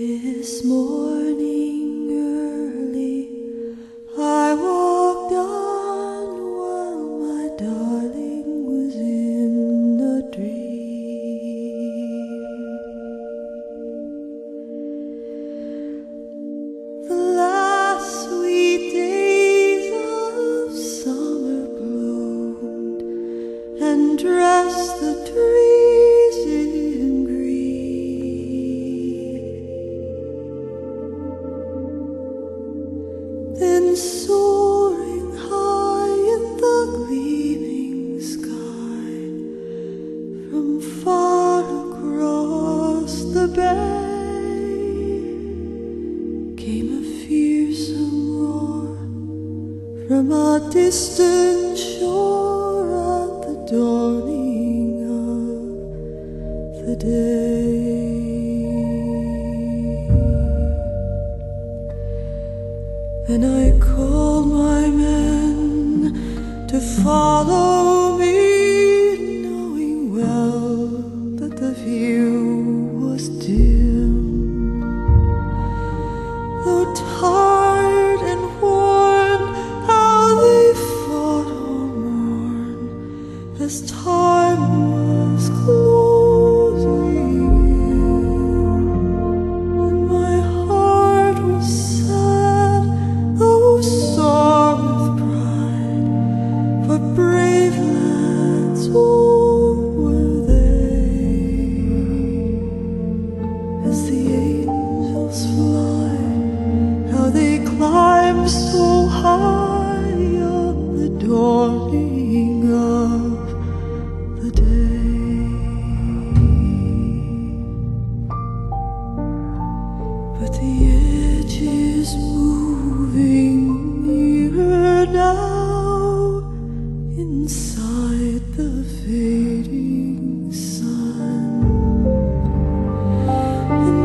This morning early I walked on while my darling was in a dream. The last sweet days of summer bloomed and dressed the trees in green. Then soaring high in the gleaming sky, from far across the bay, came a fearsome roar from a distant shore at the dawning of the day. Then I called my men to follow me, knowing well that the view was dim. Though tired and worn, how they fought all morn as time was closing in, and my heart was sad, though sore with pride, for brave lads all were they. As the angels fly, how they climb so high on the dawning of the day. But the edge is moving nearer now, inside the fading sun, and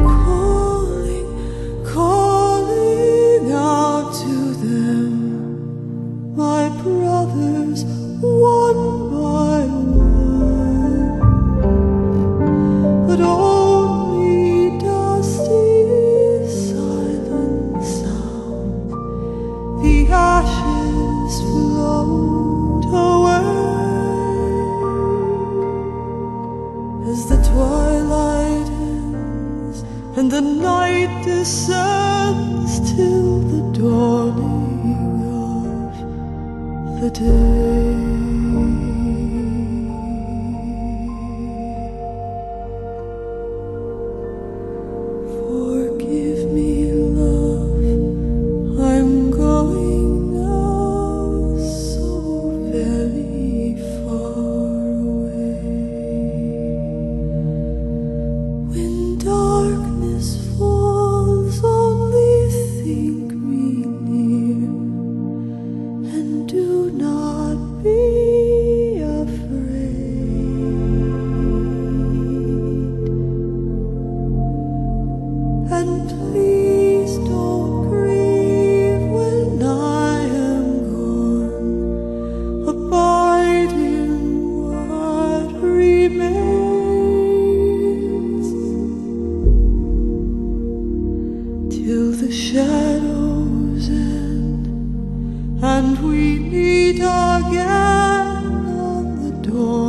calling out to them, my brothers, one by one. But only dusty silent sound, the ashes float away as the twilight ends and the night descends till the dawning of the day. Forgive me, love, I'm going now, so very far away. When darkness falls, only think me near, and do not be afraid. And please don't grieve when I am gone. Abide in what remains till the shadows end and we meet again on the dawn